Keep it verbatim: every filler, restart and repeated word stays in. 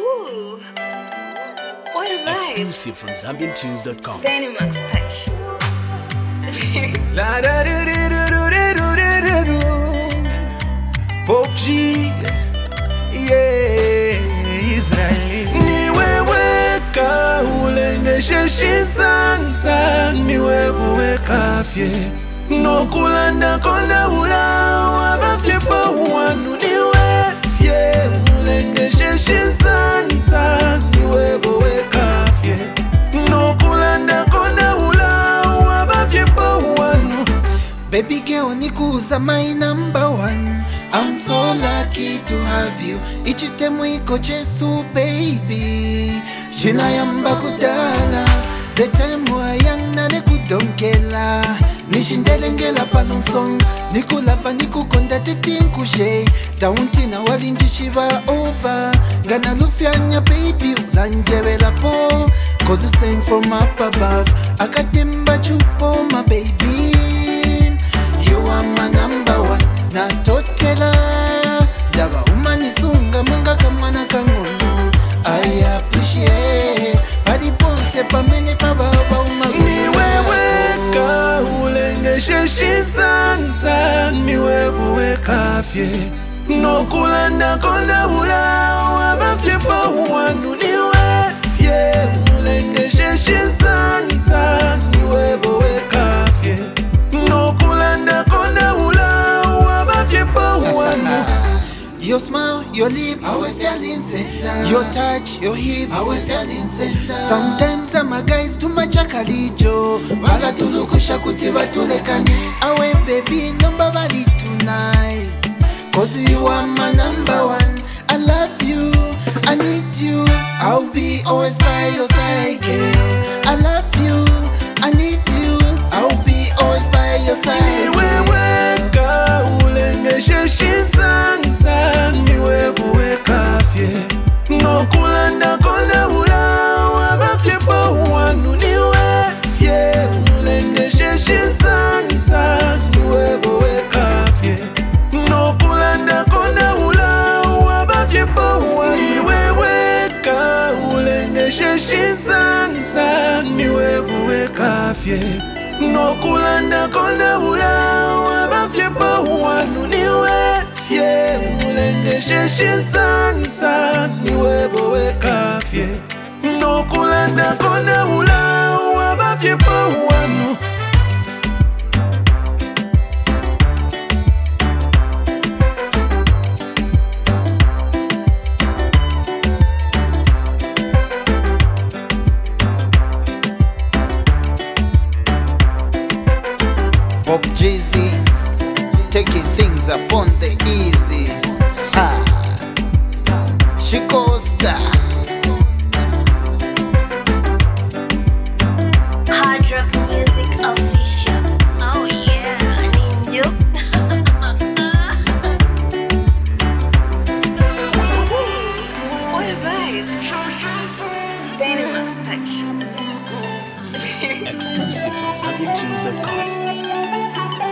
Ooh, what a vibe. Exclusive from Zambian Tunes dot com. Cinemax touch. La da do do do do do do do do. Pop G, yeah, Israeli. Niwe weka ulengeshe shisansa, niwe buweka fye. No kulanda kona ula wabafye pa wanu niwe fye. Ulengeshe shisansa, niwe buweka fye. No kulanda kona ula wabafye pa wanu. Baby girl, nikuza my number one. I'm so lucky to have you. Ichitemu iko Jesu baby. China yamba kudala. The time wa young na nekudonkela. Nishindele ngela palonsong. Nikulava nikukonda tetinkushe. Taunti na walinjishiba over. Gana lufyanya baby ulanjewela po. Cause you sang from up above. Akatimba chupo my baby. You are my number one. Na totela Daba umanisunga munga kamana kangono. I appreciate Padi ponse pa mene pa baba umagu. Niwe weka ulengeshe shisansa, niwe buweka fye. No kulanda kona ula wabafye pa wanu. Niwe fye ulengeshe shisansa, niwe buweka fye. No kulanda kona ula wabafye pa wanu. Your smile, your lips, your touch, your hips. Sometimes I'm a guys too much akalijo. Bala tulukusha kuti batulekane. Awe baby number bali tonight. Cause you are my number one. I love you, I need you. I'll be always by your side, girl. I love you, I need you. I'll be always by your side. Niwe weka ulengeshe shisansa, niwe buweka fye. No kulanda kona ula wabafye pa wanu. Niwe fye ulengeshe shisansa, niwe buweka fye. No kulanda kona ula wabafye pa wanu. Niwe weka ulengeshe shisansa, niwe buweka fye. No kulanda kona ula wabafye pa wanu. Niwe fye ulengeshe shisansa, niwe buweka fye. No kulanda kona ula wabafye pa wanu. Pop Jay-Z, taking things up on the easy. Ha, she Costa. Hard rock music official. Oh yeah, Ninja. What a vibe. Cinemax touch. Exclusive from Zambian Tunes dot com.